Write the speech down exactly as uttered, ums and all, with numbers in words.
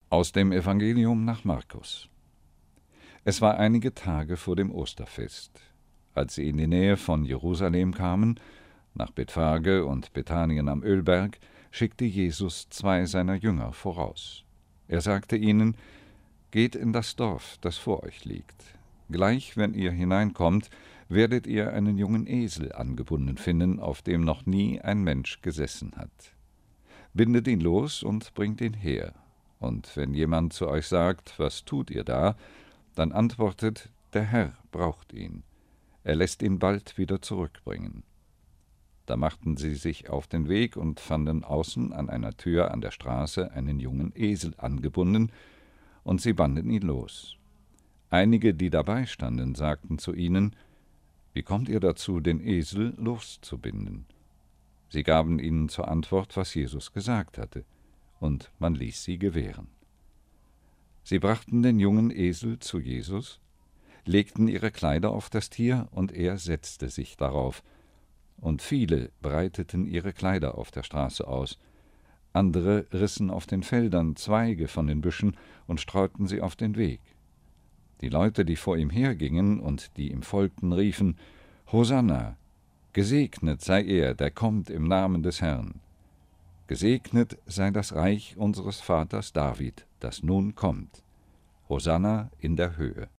Aus dem Evangelium nach Markus. Es war einige Tage vor dem Osterfest. Als sie in die Nähe von Jerusalem kamen, nach Bethphage und Bethanien am Ölberg, schickte Jesus zwei seiner Jünger voraus. Er sagte ihnen: Geht in das Dorf, das vor euch liegt. Gleich, wenn ihr hineinkommt, werdet ihr einen jungen Esel angebunden finden, auf dem noch nie ein Mensch gesessen hat. Bindet ihn los und bringt ihn her. Und wenn jemand zu euch sagt: Was tut ihr da?, dann antwortet: Der Herr braucht ihn. Er lässt ihn bald wieder zurückbringen. Da machten sie sich auf den Weg und fanden außen an einer Tür an der Straße einen jungen Esel angebunden, und sie banden ihn los. Einige, die dabei standen, sagten zu ihnen: Wie kommt ihr dazu, den Esel loszubinden? Sie gaben ihnen zur Antwort, was Jesus gesagt hatte, und man ließ sie gewähren. Sie brachten den jungen Esel zu Jesus, legten ihre Kleider auf das Tier, und er setzte sich darauf. Und viele breiteten ihre Kleider auf der Straße aus. Andere rissen auf den Feldern Zweige von den Büschen und streuten sie auf den Weg. Die Leute, die vor ihm hergingen und die ihm folgten, riefen: Hosanna! Gesegnet sei er, der kommt im Namen des Herrn. Gesegnet sei das Reich unseres Vaters David, das nun kommt. Hosanna in der Höhe.